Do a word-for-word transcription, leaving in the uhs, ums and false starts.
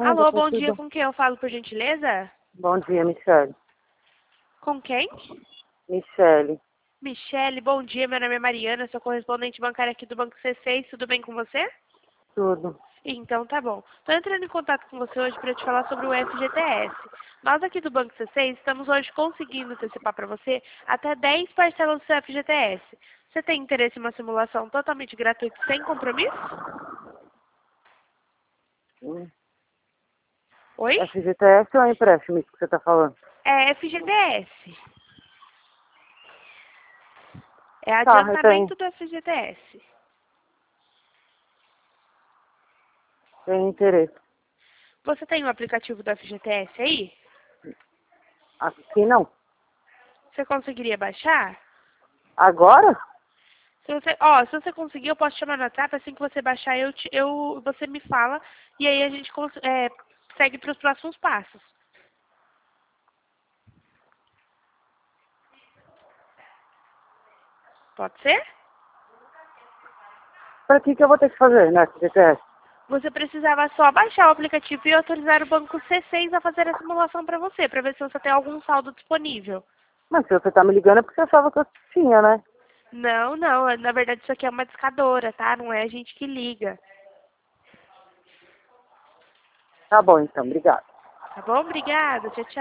Ah, já Alô, tá bom dia, tudo. com quem eu falo, por gentileza? Bom dia, Michele. Com quem? Michele, Michele, bom dia, meu nome é Mariana, sou correspondente bancária aqui do Banco C seis, tudo bem com você? tudo. Então tá bom. Estou entrando em contato com você hoje para te falar sobre o F G T S. Nós aqui do Banco C seis estamos hoje conseguindo antecipar para você até dez parcelas do seu F G T S. Você tem interesse em uma simulação totalmente gratuita sem compromisso? Hum. Oi? F G T S ou é empréstimo isso que você tá falando? É F G T S. É Tá, eu tenho, adiantamento do F G T S. tenho interesse. Você tem o aplicativo do F G T S aí? Aqui não. Você conseguiria baixar? Agora? Se você, ó, se você conseguir, eu posso te chamar no WhatsApp, assim que você baixar, eu, te- eu, você me fala, e aí a gente cons- é, segue para os próximos passos. Pode ser? Pra que que eu vou ter que fazer, né, F G T S? Você precisava só baixar o aplicativo e autorizar o banco C seis a fazer a simulação para você, para ver se você tem algum saldo disponível. Mas se você tá me ligando é porque você achava que eu tinha, né? Não, não, na verdade isso aqui é uma discadora, tá? Não é a gente que liga. Tá bom, então, obrigado. Tá bom? Obrigada, tchau, tchau.